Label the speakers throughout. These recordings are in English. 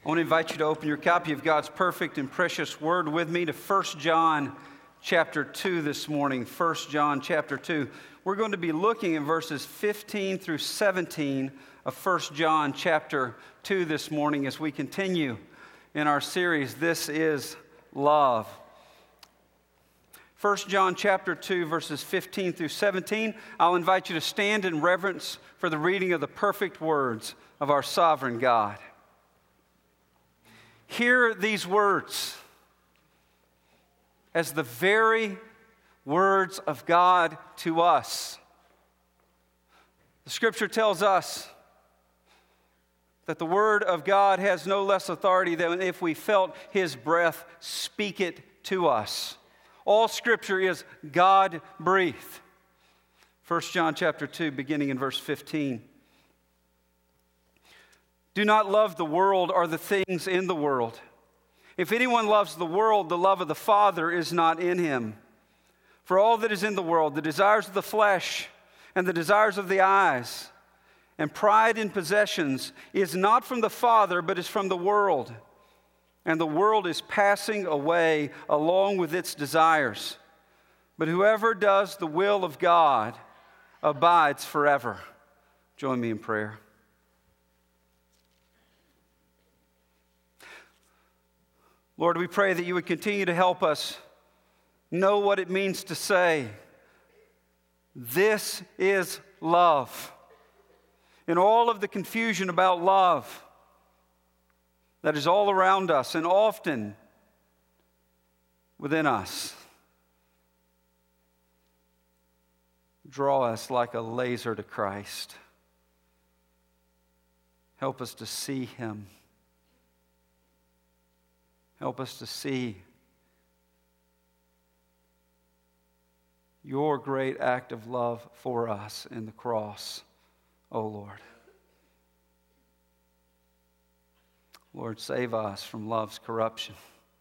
Speaker 1: want to invite you to open your copy of God's perfect and precious word with me to 1 John chapter 2 this morning. 1 John chapter 2. We're going to be looking at verses 15 through 17 of 1 John chapter 2 this morning as we continue in our series, This is Love. 1 John chapter 2 verses 15 through 17. I'll invite you to stand in reverence for the reading of the perfect words of our sovereign God. Hear these words as the very words of God to us. The Scripture tells us that the Word of God has no less authority than if we felt His breath speak it to us. All Scripture is God-breathed. 1 John chapter 2, beginning in verse 15. Do not love the world or the things in the world. If anyone loves the world, the love of the Father is not in him. For all that is in the world, the desires of the flesh and the desires of the eyes and pride in possessions is not from the Father, but is from the world. And the world is passing away along with its desires. But whoever does the will of God abides forever. Join me in prayer. Lord, we pray that you would continue to help us know what it means to say, this is love. In all of the confusion about love that is all around us and often within us, draw us like a laser to Christ. Help us to see Him. Help us to see your great act of love for us in the cross, O Lord. Lord, save us from love's corruption.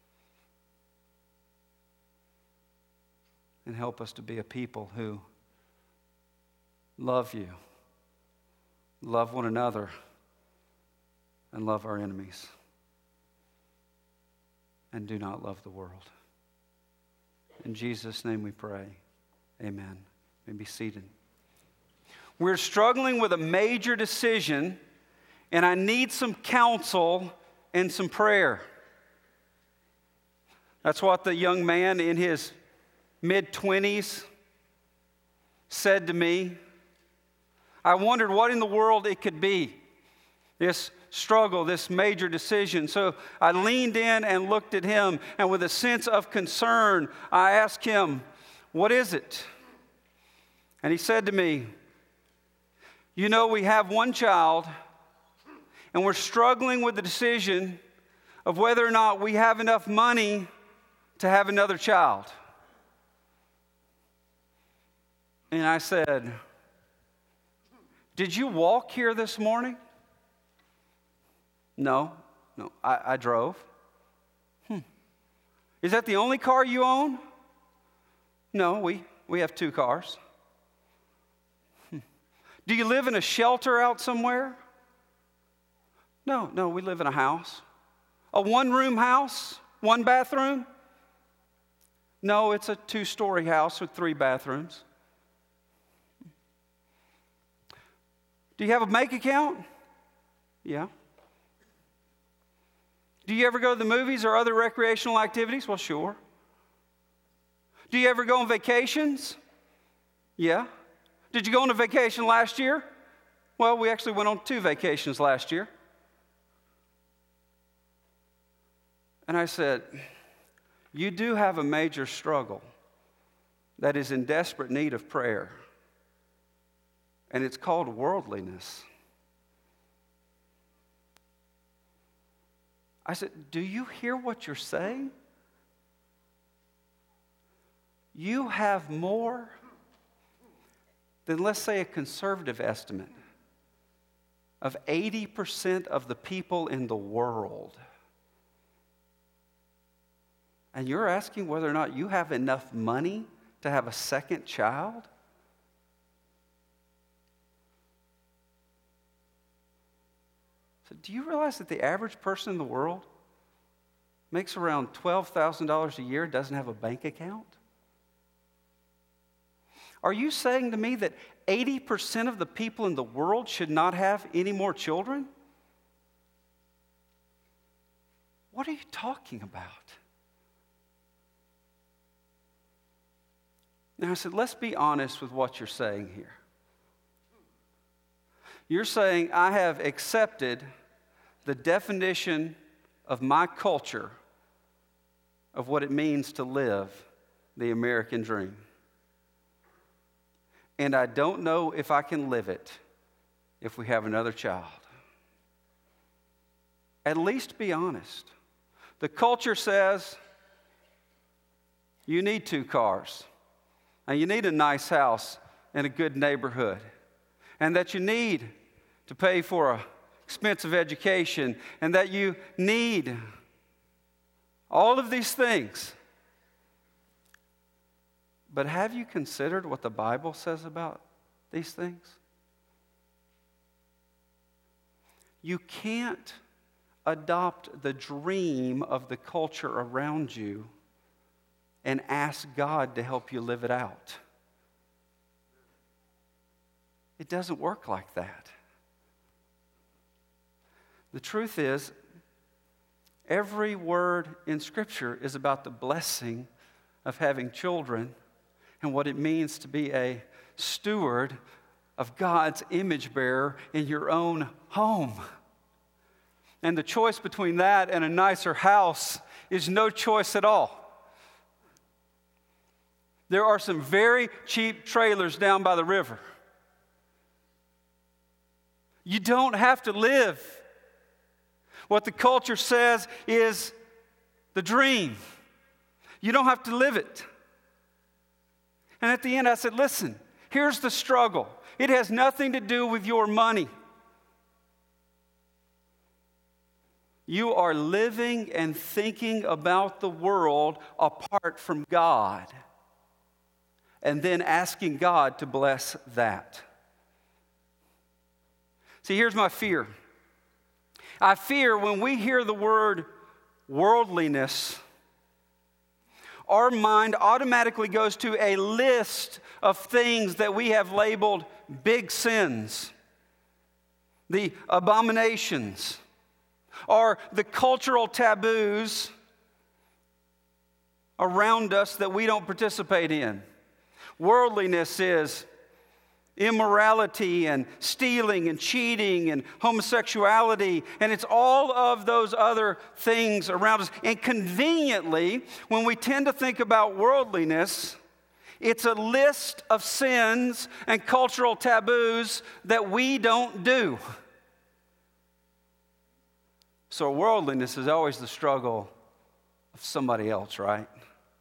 Speaker 1: And help us to be a people who love you, love one another, and love our enemies. And do not love the world. In Jesus' name we pray. Amen. You may be seated. We're struggling with a major decision, and I need some counsel and some prayer. That's what the young man in his mid-20s said to me. I wondered what in the world it could be, this struggle, this major decision. So I leaned in and looked at him, and with a sense of concern, I asked him, what is it? And he said to me, you know, we have one child, and we're struggling with the decision of whether or not we have enough money to have another child. And I said, did you walk here this morning? No, I drove. Is that the only car you own? No, we have 2 cars. Do you live in a shelter out somewhere? No, we live in a house. A 1-room house, 1 bathroom? No, it's a 2-story house with 3 bathrooms. Do you have a bank account? Yeah. Do you ever go to the movies or other recreational activities? Well, sure. Do you ever go on vacations? Yeah. Did you go on a vacation last year? Well, we actually went on 2 vacations last year. And I said, you do have a major struggle that is in desperate need of prayer. And it's called worldliness. I said, do you hear what you're saying? You have more than, let's say, a conservative estimate of 80% of the people in the world. And you're asking whether or not you have enough money to have a second child? So do you realize that the average person in the world makes around $12,000 a year, doesn't have a bank account? Are you saying to me that 80% of the people in the world should not have any more children? What are you talking about? Now I said, let's be honest with what you're saying here. You're saying, I have accepted the definition of my culture of what it means to live the American dream. And I don't know if I can live it if we have another child. At least be honest. The culture says you need 2 cars, and you need a nice house in a good neighborhood, and that you need to pay for an expensive education, and that you need all of these things. But have you considered what the Bible says about these things? You can't adopt the dream of the culture around you and ask God to help you live it out. It doesn't work like that. The truth is, every word in Scripture is about the blessing of having children and what it means to be a steward of God's image bearer in your own home. And the choice between that and a nicer house is no choice at all. There are some very cheap trailers down by the river. You don't have to live what the culture says is the dream. You don't have to live it. And at the end I said, listen, here's the struggle. It has nothing to do with your money. You are living and thinking about the world apart from God, and then asking God to bless that. See, here's my fear. I fear when we hear the word worldliness, our mind automatically goes to a list of things that we have labeled big sins, the abominations, or the cultural taboos around us that we don't participate in. Worldliness is immorality and stealing and cheating and homosexuality, and it's all of those other things around us. And conveniently, when we tend to think about worldliness, it's a list of sins and cultural taboos that we don't do. So worldliness is always the struggle of somebody else, right?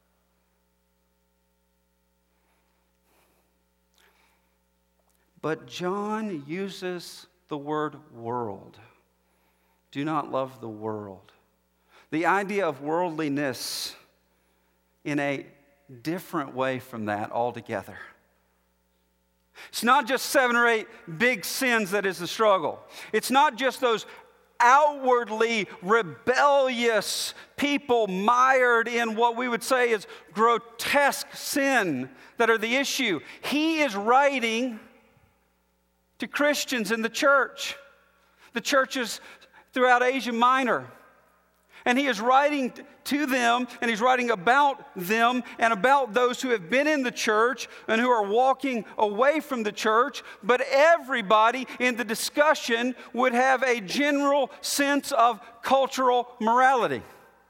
Speaker 1: But John uses the word world. Do not love the world. The idea of worldliness in a different way from that altogether. It's not just 7 or 8 big sins that is the struggle. It's not just those outwardly rebellious people mired in what we would say is grotesque sin that are the issue. He is writing to Christians in the churches throughout Asia Minor. And he is writing to them, and he's writing about them and about those who have been in the church and who are walking away from the church. But everybody in the discussion would have a general sense of cultural morality.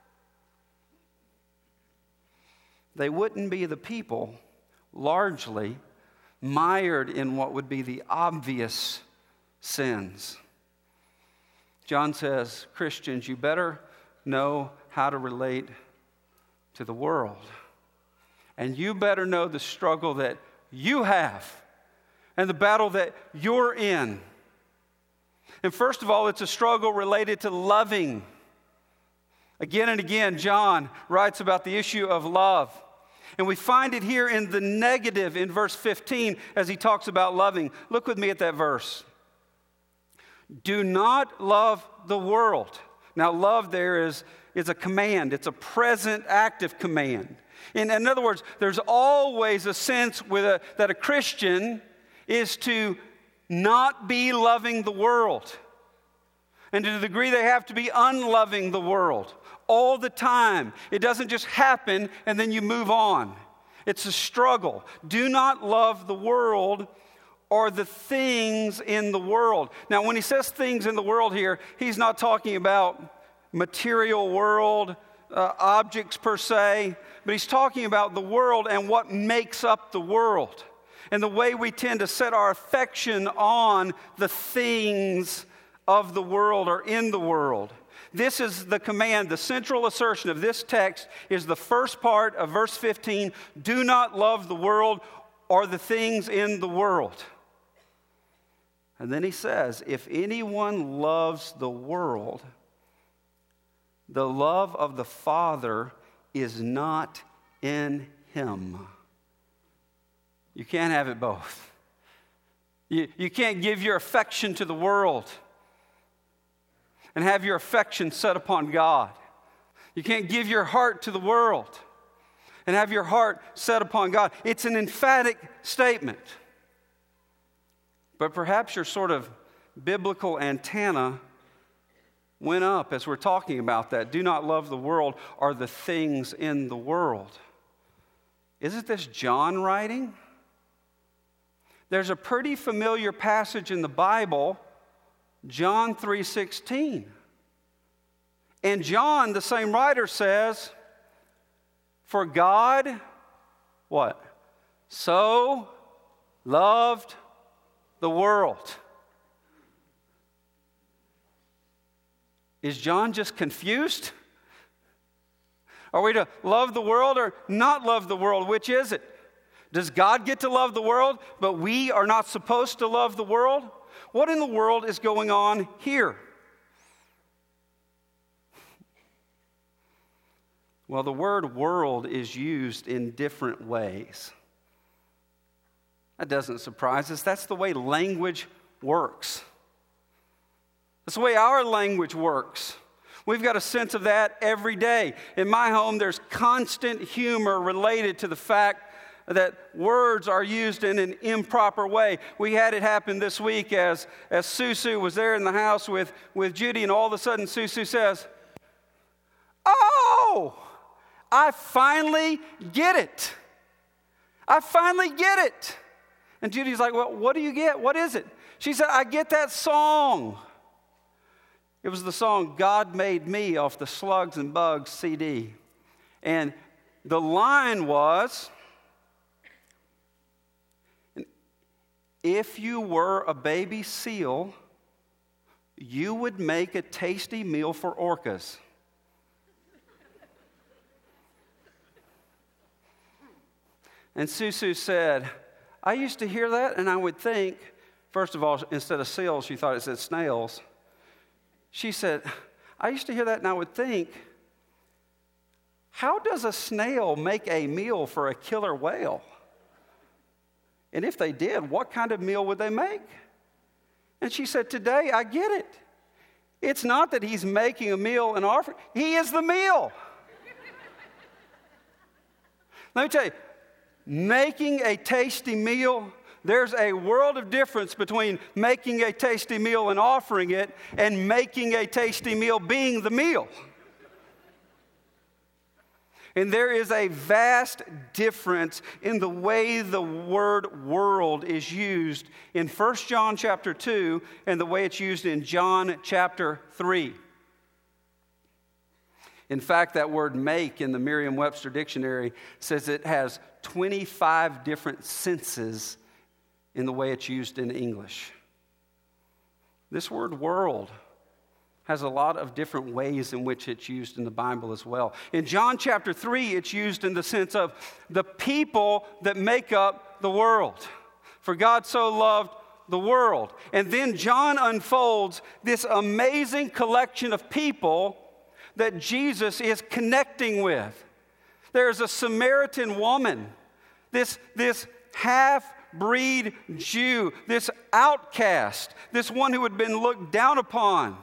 Speaker 1: They wouldn't be the people largely mired in what would be the obvious sins. John says, Christians, you better know how to relate to the world. And you better know the struggle that you have and the battle that you're in. And first of all, it's a struggle related to loving. Again and again, John writes about the issue of love. And we find it here in the negative in verse 15 as he talks about loving. Look with me at that verse. Do not love the world. Now, love there is a command. It's a present active command. In other words, there's always a sense that a Christian is to not be loving the world. And to the degree they have to be unloving the world all the time. It doesn't just happen and then you move on. It's a struggle. Do not love the world or the things in the world. Now, when he says things in the world here, he's not talking about material world, objects per se, but he's talking about the world and what makes up the world. And the way we tend to set our affection on the things of the world or in the world. This is the command. The central assertion of this text is the first part of verse 15. Do not love the world or the things in the world. And then he says, if anyone loves the world, the love of the Father is not in him. You can't have it both. You can't give your affection to the world and have your affection set upon God. You can't give your heart to the world and have your heart set upon God. It's an emphatic statement. But perhaps your sort of biblical antenna went up as we're talking about that. Do not love the world or the things in the world. Isn't this John writing? There's a pretty familiar passage in the Bible, John 3:16. And John, the same writer, says, for God, what? So loved the world. Is John just confused? Are we to love the world or not love the world? Which is it? Does God get to love the world, but we are not supposed to love the world? What in the world is going on here? Well, the word world is used in different ways. That doesn't surprise us. That's the way language works. That's the way our language works. We've got a sense of that every day. In my home, there's constant humor related to the fact that words are used in an improper way. We had it happen this week as Susu was there in the house with Judy, and all of a sudden Susu says, "Oh, I finally get it. I finally get it." And Judy's like, "Well, what do you get? What is it?" She said, "I get that song." It was the song God Made Me off the Slugs and Bugs CD. And the line was, if you were a baby seal, you would make a tasty meal for orcas. And Susu said, I used to hear that and I would think, first of all, instead of seals, she thought it said snails. She said, I used to hear that and I would think, how does a snail make a meal for a killer whale? And if they did, what kind of meal would they make? And she said, today I get it. It's not that he's making a meal and offering. He is the meal. Let me tell you, making a tasty meal, there's a world of difference between making a tasty meal and offering it and making a tasty meal being the meal. And there is a vast difference in the way the word world is used in 1 John chapter 2 and the way it's used in John chapter 3. In fact, that word make in the Merriam-Webster dictionary says it has 25 different senses in the way it's used in English. This word world has a lot of different ways in which it's used in the Bible as well. In John chapter 3, it's used in the sense of the people that make up the world. For God so loved the world. And then John unfolds this amazing collection of people that Jesus is connecting with. There's a Samaritan woman, this half half-breed Jew, this outcast, this one who had been looked down upon.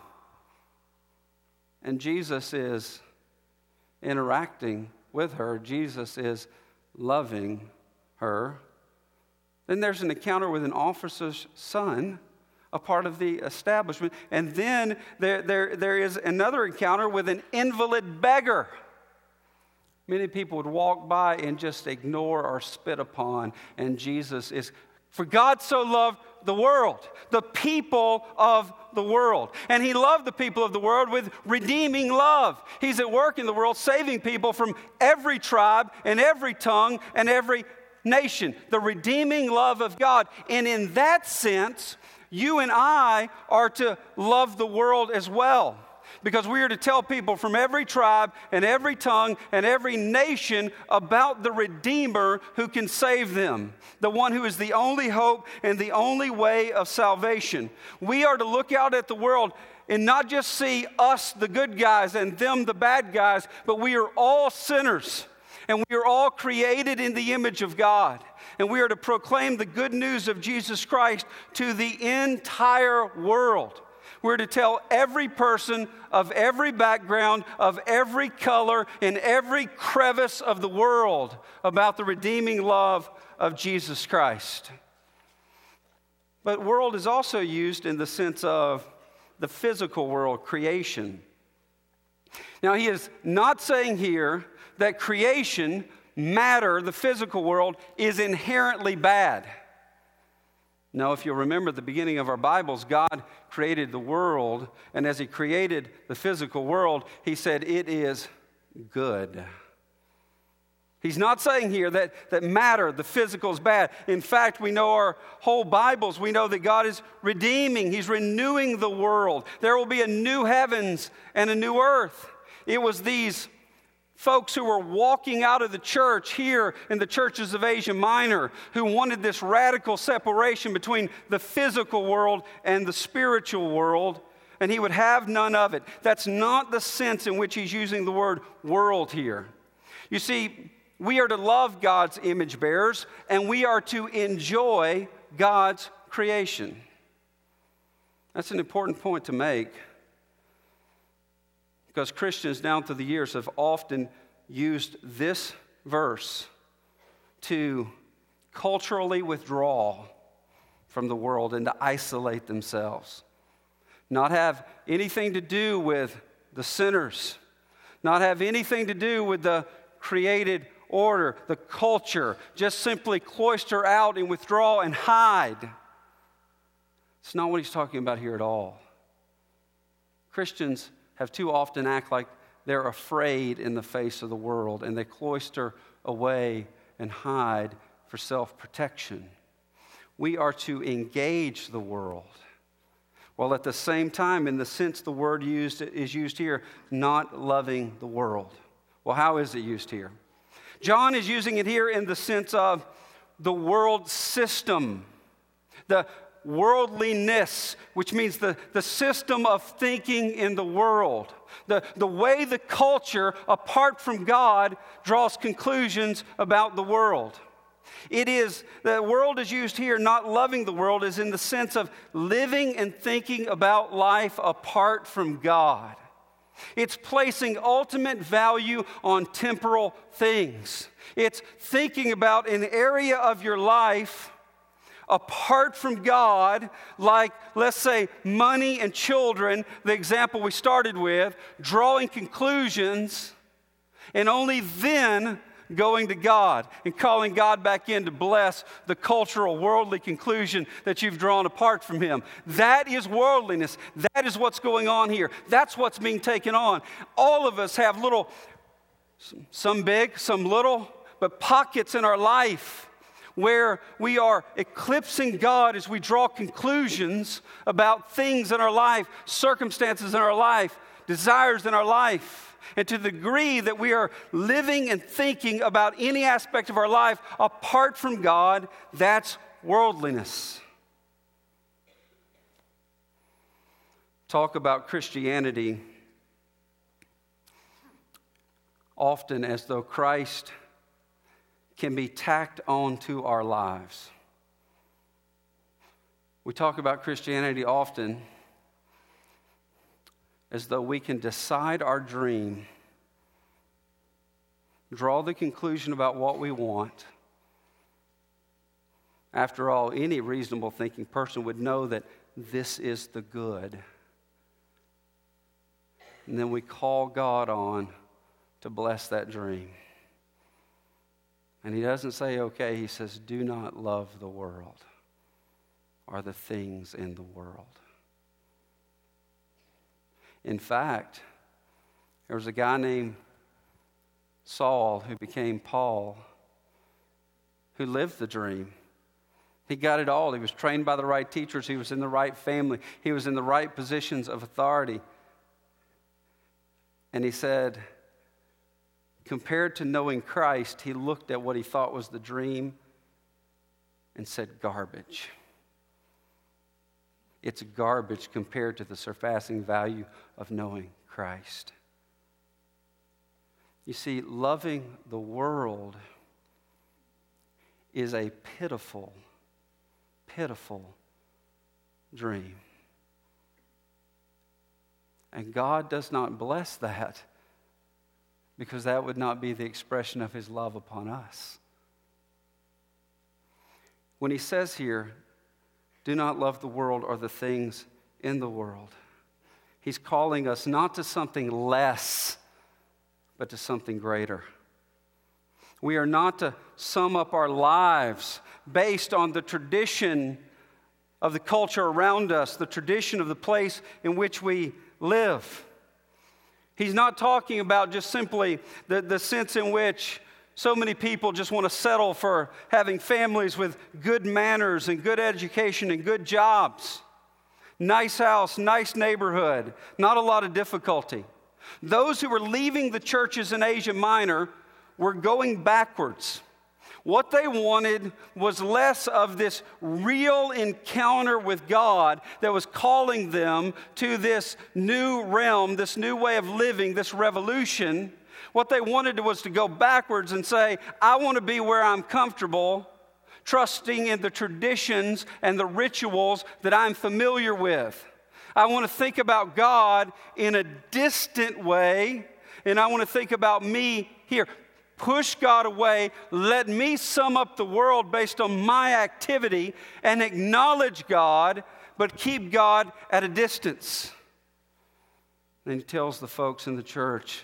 Speaker 1: And Jesus is interacting with her. Jesus is loving her. Then there's an encounter with an officer's son, a part of the establishment. And then there is another encounter with an invalid beggar. Many people would walk by and just ignore or spit upon. And Jesus is, for God so loved the world, the people of the world. And he loved the people of the world with redeeming love. He's at work in the world saving people from every tribe and every tongue and every nation. The redeeming love of God. And in that sense, you and I are to love the world as well. Because we are to tell people from every tribe and every tongue and every nation about the Redeemer who can save them. The one who is the only hope and the only way of salvation. We are to look out at the world and not just see us, the good guys, and them, the bad guys, but we are all sinners. And we are all created in the image of God. And we are to proclaim the good news of Jesus Christ to the entire world. We're to tell every person of every background, of every color, in every crevice of the world about the redeeming love of Jesus Christ. But world is also used in the sense of the physical world, creation. Now, he is not saying here that creation, matter, the physical world, is inherently bad. No, if you'll remember the beginning of our Bibles, God created the world, and as he created the physical world, he said, it is good. He's not saying here that matter, the physical, is bad. In fact, we know our whole Bibles, we know that God is redeeming. He's renewing the world. There will be a new heavens and a new earth. It was these folks who were walking out of the church here in the churches of Asia Minor who wanted this radical separation between the physical world and the spiritual world, and he would have none of it. That's not the sense in which he's using the word world here. You see, we are to love God's image bearers, and we are to enjoy God's creation. That's an important point to make. Because Christians down through the years have often used this verse to culturally withdraw from the world and to isolate themselves. Not have anything to do with the sinners. Not have anything to do with the created order, the culture. Just simply cloister out and withdraw and hide. It's not what he's talking about here at all. Christians have too often act like they're afraid in the face of the world, and they cloister away and hide for self-protection. We are to engage the world, while at the same time, in the sense the word is used here, not loving the world. Well, how is it used here? John is using it here in the sense of the world system, the worldliness, which means the system of thinking in the world. The way the culture, apart from God, draws conclusions about the world. The world is used here, not loving the world, is in the sense of living and thinking about life apart from God. It's placing ultimate value on temporal things. It's thinking about an area of your life apart from God, like, let's say, money and children, the example we started with, drawing conclusions, and only then going to God and calling God back in to bless the cultural, worldly conclusion that you've drawn apart from Him. That is worldliness. That is what's going on here. That's what's being taken on. All of us have little, some big, some little, but pockets in our life where we are eclipsing God as we draw conclusions about things in our life, circumstances in our life, desires in our life. And to the degree that we are living and thinking about any aspect of our life apart from God, that's worldliness. Talk about Christianity often as though Christ can be tacked onto our lives. We talk about Christianity often as though we can decide our dream, draw the conclusion about what we want. After all, any reasonable thinking person would know that this is the good. And then we call God on to bless that dream. And he doesn't say, okay, he says, do not love the world or the things in the world. In fact, there was a guy named Saul who became Paul, who lived the dream. He got it all. He was trained by the right teachers. He was in the right family. He was in the right positions of authority. And he said, compared to knowing Christ, he looked at what he thought was the dream and said, garbage. It's garbage compared to the surpassing value of knowing Christ. You see, loving the world is a pitiful, pitiful dream. And God does not bless that because that would not be the expression of his love upon us. When he says here, do not love the world or the things in the world, he's calling us not to something less, but to something greater. We are not to sum up our lives based on the tradition of the culture around us, the tradition of the place in which we live. He's not talking about just simply the sense in which so many people just want to settle for having families with good manners and good education and good jobs. Nice house, nice neighborhood, not a lot of difficulty. Those who were leaving the churches in Asia Minor were going backwards. What they wanted was less of this real encounter with God that was calling them to this new realm, this new way of living, this revolution. What they wanted was to go backwards and say, I want to be where I'm comfortable, trusting in the traditions and the rituals that I'm familiar with. I want to think about God in a distant way, and I want to think about me here. Push God away. Let me sum up the world based on my activity and acknowledge God, but keep God at a distance. And he tells the folks in the church,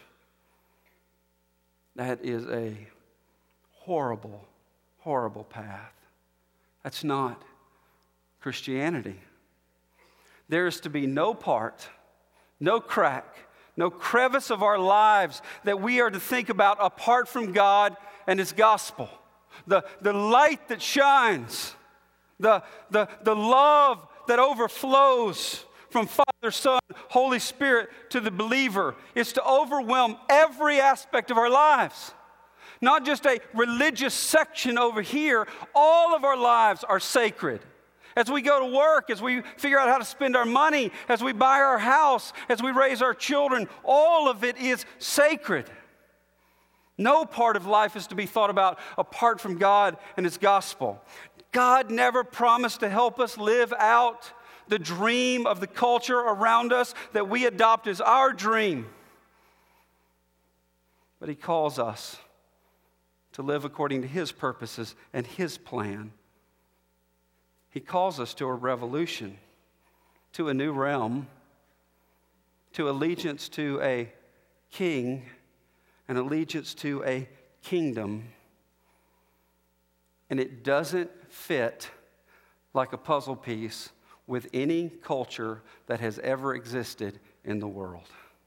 Speaker 1: that is a horrible, horrible path. That's not Christianity. There is to be no part, no crack, no crevice of our lives that we are to think about apart from God and his gospel. The light that shines, the love that overflows from Father, Son, Holy Spirit to the believer is to overwhelm every aspect of our lives. Not just a religious section over here. All of our lives are sacred. As we go to work, as we figure out how to spend our money, as we buy our house, as we raise our children, all of it is sacred. No part of life is to be thought about apart from God and his gospel. God never promised to help us live out the dream of the culture around us that we adopt as our dream. But he calls us to live according to his purposes and his plan. He calls us to a revolution, to a new realm, to allegiance to a king, and allegiance to a kingdom. And it doesn't fit like a puzzle piece with any culture that has ever existed in the world.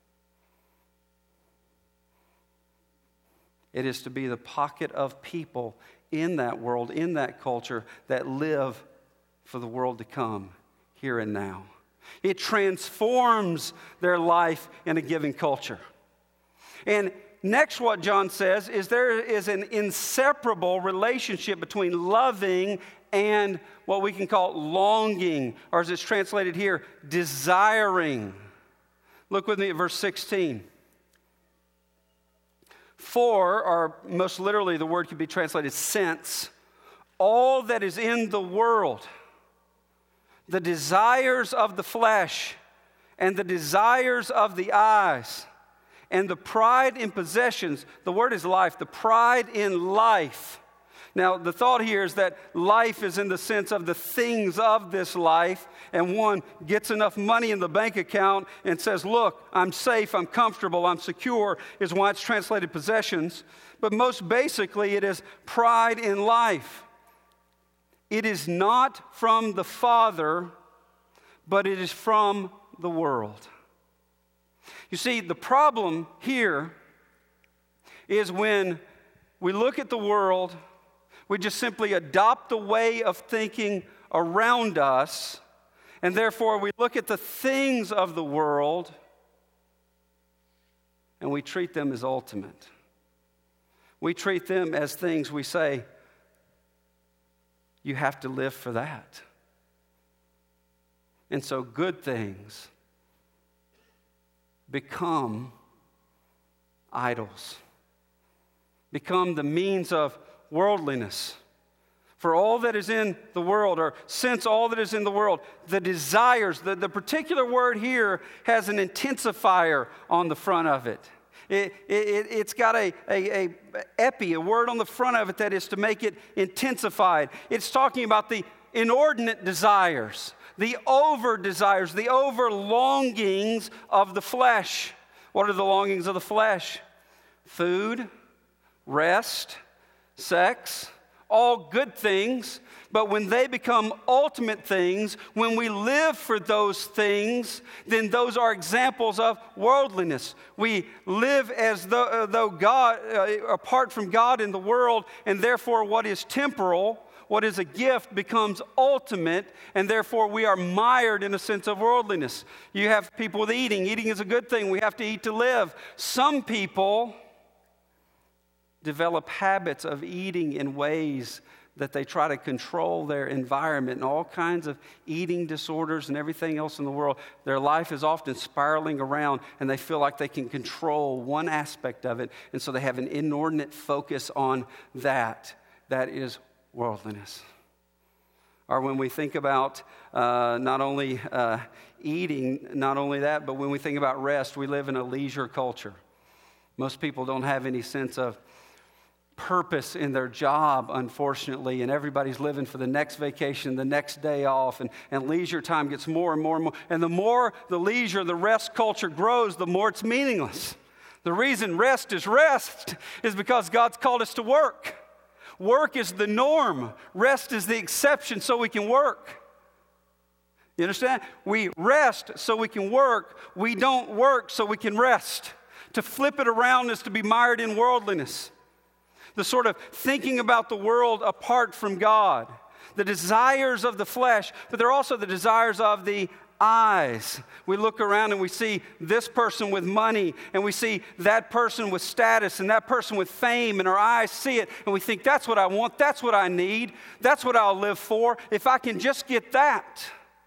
Speaker 1: It is to be the pocket of people in that world, in that culture, that live for the world to come, here and now. It transforms their life in a given culture. And next, what John says is there is an inseparable relationship between loving and what we can call longing, or as it's translated here, desiring. Look with me at verse 16. For, or most literally the word could be translated since, all that is in the world. the desires of the flesh and the desires of the eyes and the pride in possessions. The word is life, the pride in life. Now, the thought here is that life is in the sense of the things of this life, and one gets enough money in the bank account and says, look, I'm safe, I'm comfortable, I'm secure, is why it's translated possessions. But most basically, it is pride in life. It is not from the Father, but it is from the world. You see, the problem here is when we look at the world, we just simply adopt the way of thinking around us, and therefore we look at the things of the world and we treat them as ultimate. We treat them as things we say, you have to live for that. And so good things become idols, become the means of worldliness. For all that is in the world, or since all that is in the world, the desires, the particular word here has an intensifier on the front of it. It's got a epi, a word on the front of it that is to make it intensified. It's talking about the inordinate desires, the over desires, the over longings of the flesh. What are the longings of the flesh? Food, rest, sex, all good things. But when they become ultimate things, when we live for those things, then those are examples of worldliness. We live as though God, apart from God in the world, and therefore what is temporal, what is a gift, becomes ultimate, and therefore we are mired in a sense of worldliness. You have people with eating. Eating is a good thing. We have to eat to live. Some people develop habits of eating in ways that they try to control their environment, and all kinds of eating disorders and everything else in the world. Their life is often spiraling around, and they feel like they can control one aspect of it, and so they have an inordinate focus on that. That is worldliness. Or when we think about not only eating, not only that, but when we think about rest, we live in a leisure culture. Most people don't have any sense of purpose in their job, unfortunately, and everybody's living for the next vacation, the next day off, and leisure time gets more and more and more. And the more the leisure, the rest culture grows, the more it's meaningless. The reason rest is because God's called us to work. Work is the norm. Rest is the exception so we can work. You understand? We rest so we can work. We don't work so we can rest. To flip it around is to be mired in worldliness. The sort of thinking about the world apart from God. The desires of the flesh, but they're also the desires of the eyes. We look around and we see this person with money, and we see that person with status, and that person with fame, and our eyes see it, and we think, that's what I want, that's what I need, that's what I'll live for, if I can just get that.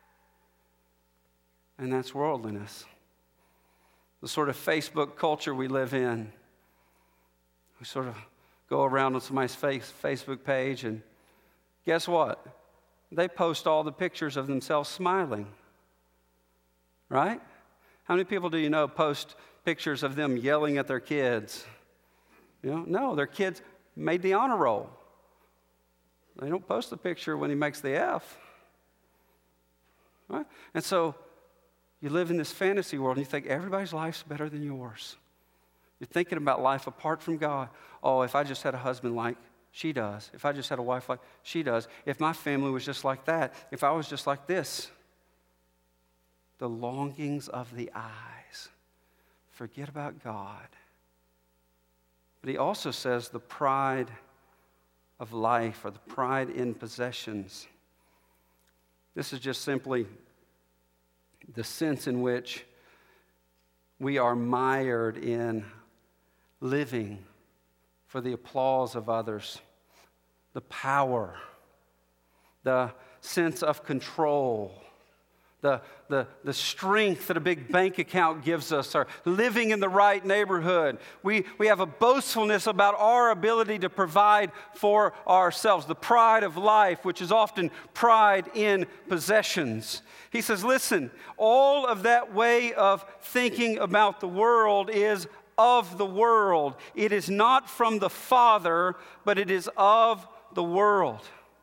Speaker 1: And that's worldliness. The sort of Facebook culture we live in. We sort of go around on somebody's Facebook page, and guess what? They post all the pictures of themselves smiling. Right? How many people do you know post pictures of them yelling at their kids? You know, no, their kids made the honor roll. They don't post the picture when he makes the F. Right? And so you live in this fantasy world and you think everybody's life's better than yours. You're thinking about life apart from God. Oh, if I just had a husband like she does. If I just had a wife like she does. If my family was just like that. If I was just like this. The longings of the eyes. Forget about God. But he also says the pride of life, or the pride in possessions. This is just simply the sense in which we are mired in living for the applause of others, the power, the sense of control, the strength that a big bank account gives us, or living in the right neighborhood. We have a boastfulness about our ability to provide for ourselves, the pride of life, which is often pride in possessions. He says, listen, all of that way of thinking about the world is of the world. It is not from the Father, but it is of the world.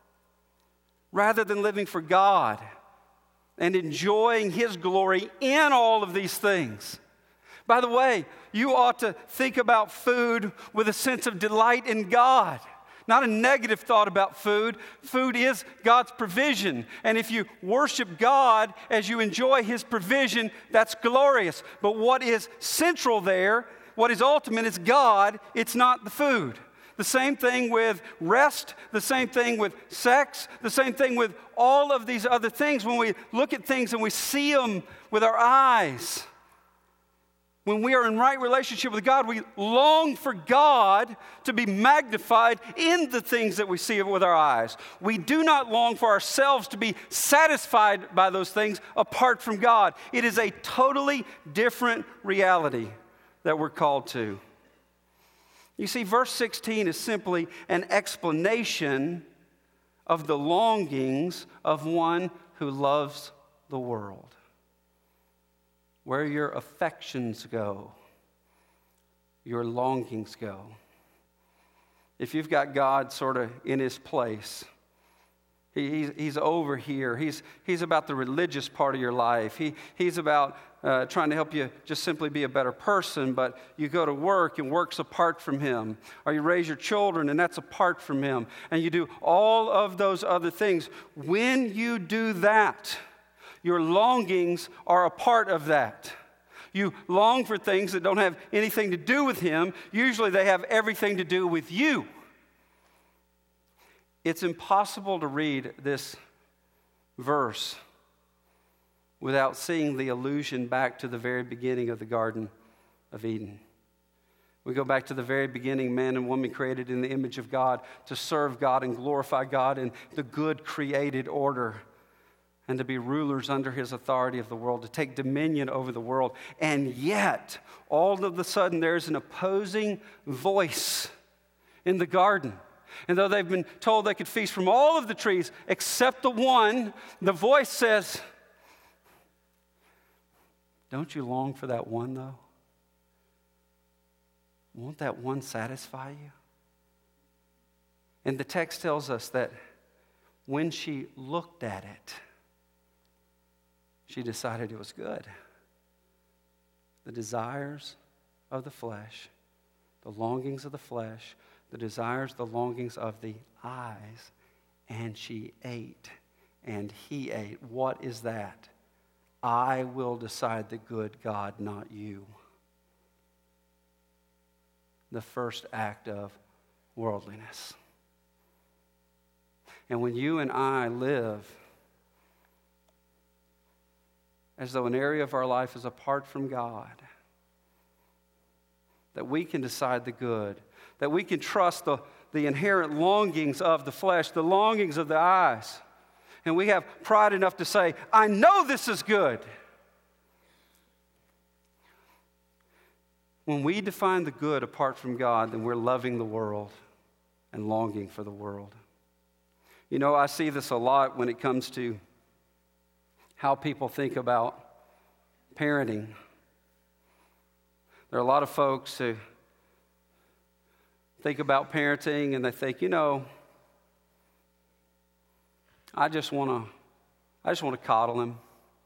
Speaker 1: Rather than living for God and enjoying His glory in all of these things. By the way, you ought to think about food with a sense of delight in God. Not a negative thought about food. Food is God's provision. And if you worship God as you enjoy His provision, that's glorious. But what is central there, what is ultimate, is God. It's not the food. The same thing with rest, the same thing with sex, the same thing with all of these other things. When we look at things and we see them with our eyes, when we are in right relationship with God, we long for God to be magnified in the things that we see with our eyes. We do not long for ourselves to be satisfied by those things apart from God. It is a totally different reality that we're called to. You see, verse 16 is simply an explanation of the longings of one who loves the world. Where your affections go, your longings go. If you've got God sort of in His place, He's over here. He's about the religious part of your life. He's about trying to help you just simply be a better person, but you go to work and work's apart from Him. Or you raise your children and that's apart from Him. And you do all of those other things. When you do that, your longings are a part of that. You long for things that don't have anything to do with Him. Usually they have everything to do with you. It's impossible to read this verse without seeing the allusion back to the very beginning of the Garden of Eden. We go back to the very beginning, man and woman created in the image of God to serve God and glorify God in the good created order, and to be rulers under His authority of the world, to take dominion over the world. And yet, all of a sudden, there's an opposing voice in the garden. And though they've been told they could feast from all of the trees except the one, the voice says, don't you long for that one, though? Won't that one satisfy you? And the text tells us that when she looked at it, she decided it was good. The desires of the flesh, the longings of the flesh, the desires, the longings of the eyes, and she ate, and he ate. What is that? I will decide the good, God, not you. The first act of worldliness. And when you and I live as though an area of our life is apart from God, that we can decide the good, that we can trust the inherent longings of the flesh, the longings of the eyes, and we have pride enough to say, I know this is good. When we define the good apart from God, then we're loving the world and longing for the world. You know, I see this a lot when it comes to how people think about parenting. There are a lot of folks who think about parenting and they think, you know, I just want to coddle him.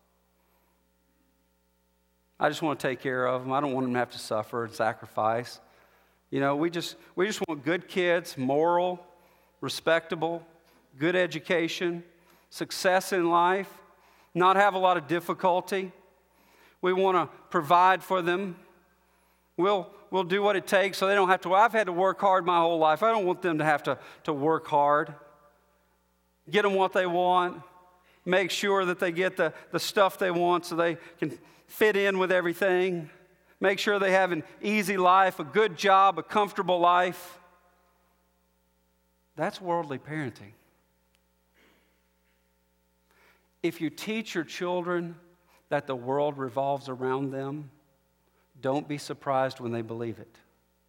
Speaker 1: I just want to take care of him. I don't want him to have to suffer and sacrifice. You know, we just want good kids, moral, respectable, good education, success in life, not have a lot of difficulty. We want to provide for them. We'll do what it takes so they don't have to. I've had to work hard my whole life. I don't want them to have to work hard. Get them what they want. Make sure that they get the stuff they want so they can fit in with everything. Make sure they have an easy life, a good job, a comfortable life. That's worldly parenting. If you teach your children that the world revolves around them, don't be surprised when they believe it.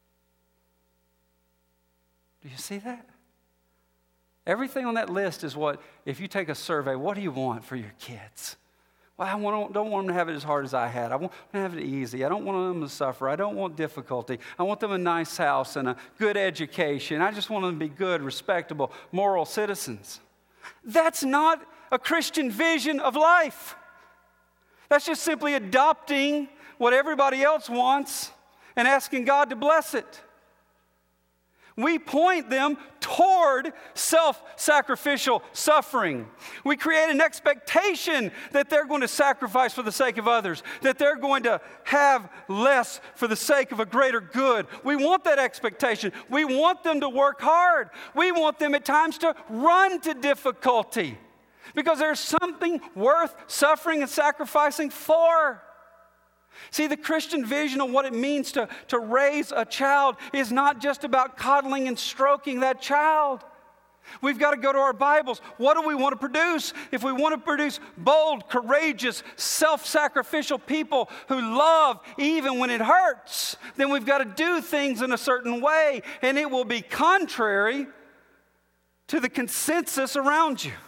Speaker 1: Do you see that? Everything on that list is what, if you take a survey, what do you want for your kids? Well, I don't want them to have it as hard as I had. I want them to have it easy. I don't want them to suffer. I don't want difficulty. I want them a nice house and a good education. I just want them to be good, respectable, moral citizens. That's not a Christian vision of life. That's just simply adopting what everybody else wants and asking God to bless it. We point them toward self-sacrificial suffering. We create an expectation that they're going to sacrifice for the sake of others, that they're going to have less for the sake of a greater good. We want that expectation. We want them to work hard. We want them at times to run to difficulty because there's something worth suffering and sacrificing for. See, the Christian vision of what it means to raise a child is not just about coddling and stroking that child. We've got to go to our Bibles. What do we want to produce? If we want to produce bold, courageous, self-sacrificial people who love even when it hurts, then we've got to do things in a certain way, and it will be contrary to the consensus around you.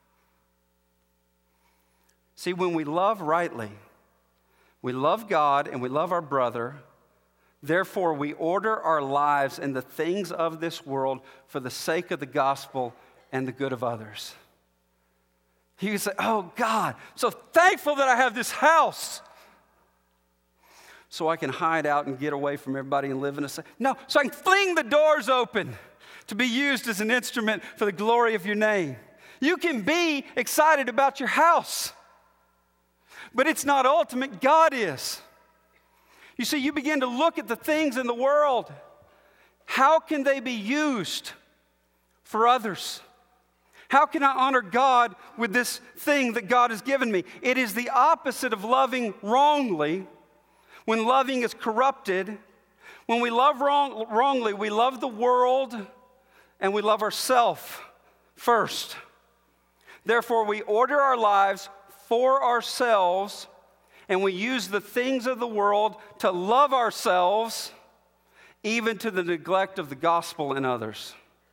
Speaker 1: See, when we love rightly, we love God and we love our brother. Therefore, we order our lives in the things of this world for the sake of the gospel and the good of others. You can say, oh God, so thankful that I have this house so I can hide out and get away from everybody and live in a... No, so I can fling the doors open to be used as an instrument for the glory of your name. You can be excited about your house, but it's not ultimate. God is. You see, you begin to look at the things in the world. How can they be used for others? How can I honor God with this thing that God has given me? It is the opposite of loving wrongly. When loving is corrupted, when we love wrongly, we love the world and we love ourselves first. Therefore, we order our lives for ourselves, and we use the things of the world to love ourselves, even to the neglect of the gospel in others.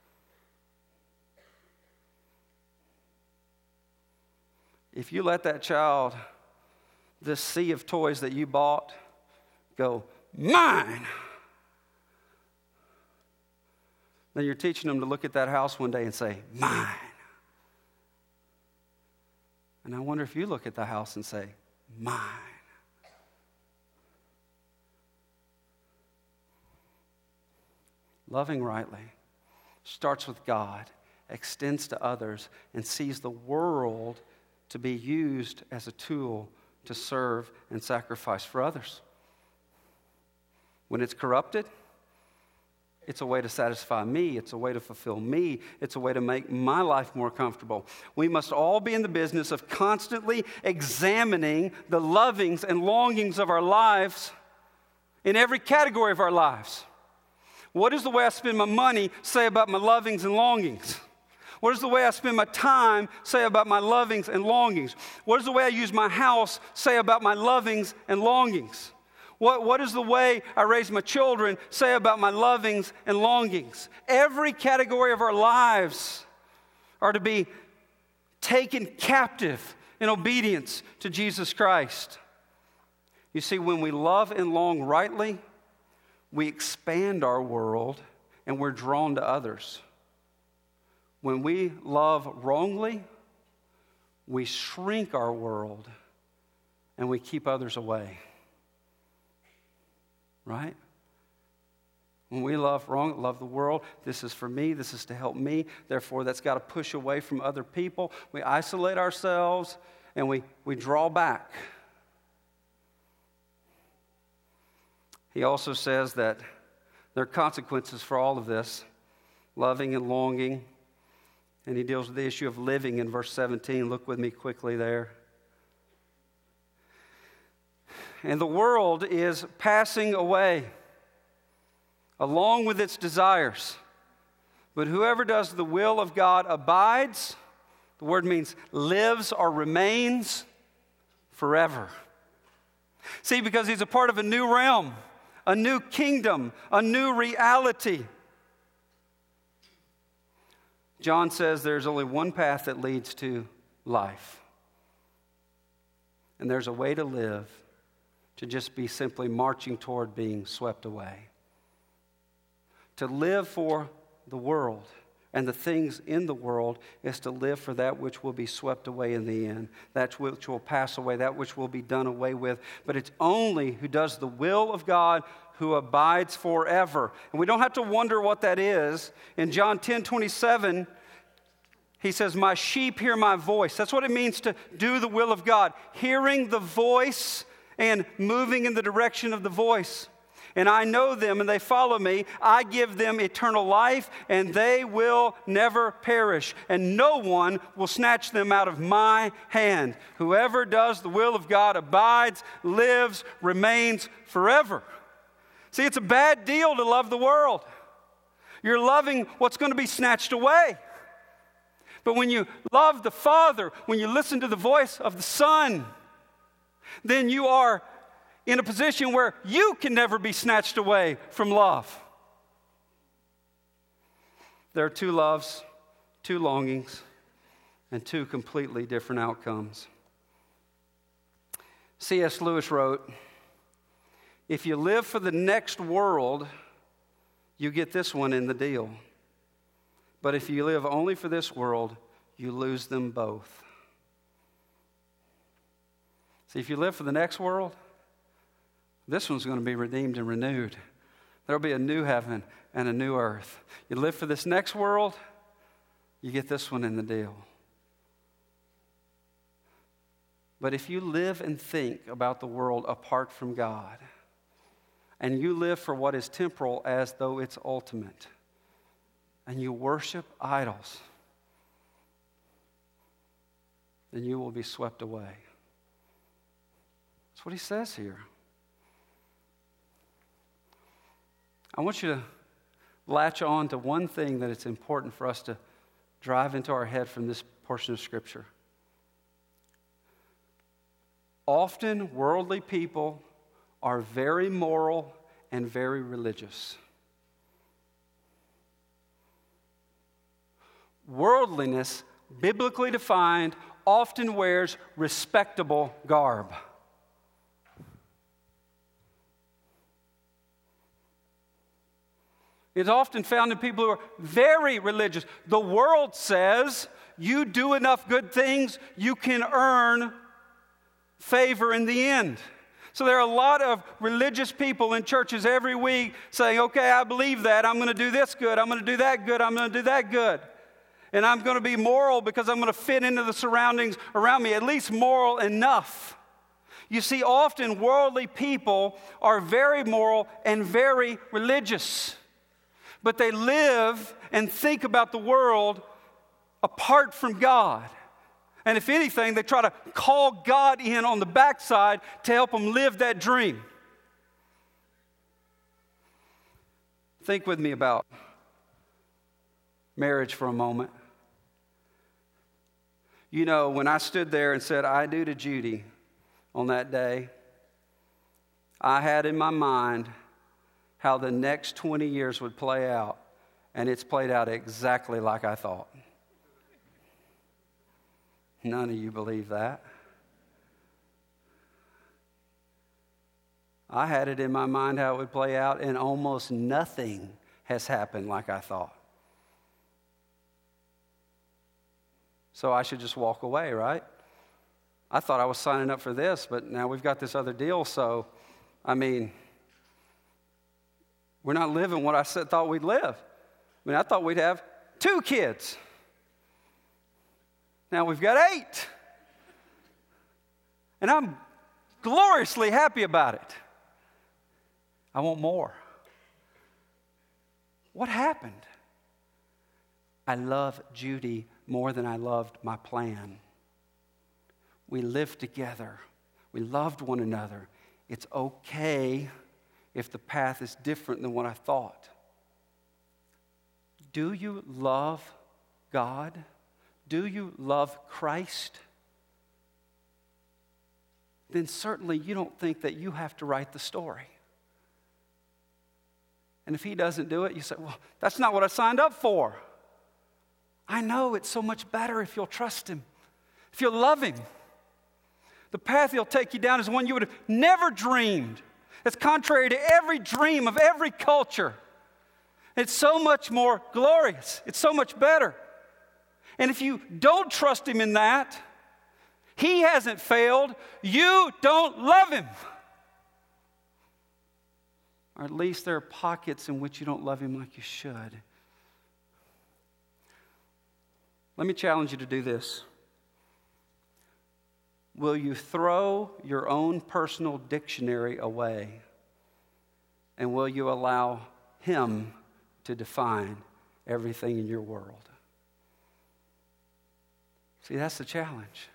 Speaker 1: If you let that child, this sea of toys that you bought, go, mine, then you're teaching them to look at that house one day and say, mine. And I wonder if you look at the house and say, mine. Loving rightly starts with God, extends to others, and sees the world to be used as a tool to serve and sacrifice for others. When it's corrupted, it's a way to satisfy me. It's a way to fulfill me. It's a way to make my life more comfortable. We must all be in the business of constantly examining the lovings and longings of our lives in every category of our lives. What does the way I spend my money say about my lovings and longings? What does the way I spend my time say about my lovings and longings? What does the way I use my house say about my lovings and longings? What does the way I raise my children say about my lovings and longings? Every category of our lives are to be taken captive in obedience to Jesus Christ. You see, when we love and long rightly, we expand our world and we're drawn to others. When we love wrongly, we shrink our world and we keep others away. Right? When we love the world, this is for me, this is to help me. Therefore, that's got to push away from other people. We isolate ourselves and we draw back. He also says that there are consequences for all of this, loving and longing. And he deals with the issue of living in verse 17. Look with me quickly there. And the world is passing away along with its desires. But whoever does the will of God abides The word means lives or remains forever. See, because he's a part of a new realm, a new kingdom, a new reality. John says there's only one path that leads to life. And there's a way to live to just be simply marching toward being swept away. To live for the world and the things in the world is to live for that which will be swept away in the end, that which will pass away, that which will be done away with. But it's only who does the will of God who abides forever. And we don't have to wonder what that is. In John 10:27, he says, my sheep hear my voice. That's what it means to do the will of God. Hearing the voice and moving in the direction of the voice. And I know them and they follow me. I give them eternal life and they will never perish. And no one will snatch them out of my hand. Whoever does the will of God abides, lives, remains forever. See, it's a bad deal to love the world. You're loving what's going to be snatched away. But when you love the Father, when you listen to the voice of the Son, then you are in a position where you can never be snatched away from love. There are two loves, two longings, and two completely different outcomes. C.S. Lewis wrote, if you live for the next world, you get this one in the deal. But if you live only for this world, you lose them both. See, if you live for the next world, this one's going to be redeemed and renewed. There'll be a new heaven and a new earth. You live for this next world, you get this one in the deal. But if you live and think about the world apart from God, and you live for what is temporal as though it's ultimate, and you worship idols, then you will be swept away. That's what he says here. I want you to latch on to one thing that it's important for us to drive into our head from this portion of Scripture. Often, worldly people are very moral and very religious. Worldliness, biblically defined, often wears respectable garb. It's often found in people who are very religious. The world says you do enough good things, you can earn favor in the end. So there are a lot of religious people in churches every week saying, okay, I believe that. I'm going to do this good. I'm going to do that good. I'm going to do that good. And I'm going to be moral because I'm going to fit into the surroundings around me, at least moral enough. You see, often worldly people are very moral and very religious. But they live and think about the world apart from God. And if anything, they try to call God in on the backside to help them live that dream. Think with me about marriage for a moment. You know, when I stood there and said, I do to Judy on that day, I had in my mind how the next 20 years would play out, and it's played out exactly like I thought. None of you believe that. I had it in my mind how it would play out, and almost nothing has happened like I thought. So I should just walk away, right? I thought I was signing up for this, but now we've got this other deal, so, we're not living what I thought we'd live. I thought we'd have 2 kids. Now we've got 8. And I'm gloriously happy about it. I want more. What happened? I love Judy more than I loved my plan. We lived together. We loved one another. It's okay if the path is different than what I thought. Do you love God? do you love Christ? Then certainly you don't think that you have to write the story. And if he doesn't do it, you say, well, that's not what I signed up for. I know it's so much better if you'll trust him, if you'll love him. The path he'll take you down is one you would have never dreamed. It's contrary to every dream of every culture. It's so much more glorious. It's so much better. And if you don't trust him in that, he hasn't failed. You don't love him. Or at least there are pockets in which you don't love him like you should. Let me challenge you to do this. Will you throw your own personal dictionary away? And will you allow him to define everything in your world? See, that's the challenge.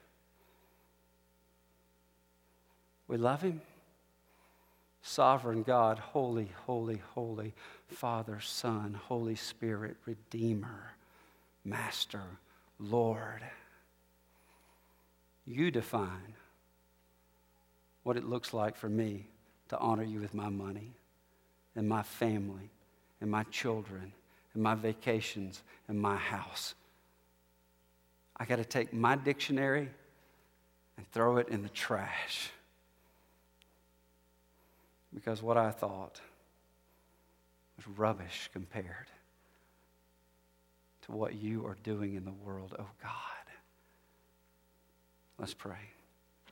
Speaker 1: We love him. Sovereign God, holy, holy, holy, Father, Son, Holy Spirit, Redeemer, Master, Lord. You define what it looks like for me to honor you with my money and my family and my children and my vacations and my house. I got to take my dictionary and throw it in the trash. Because what I thought was rubbish compared to what you are doing in the world, oh God. Let's pray.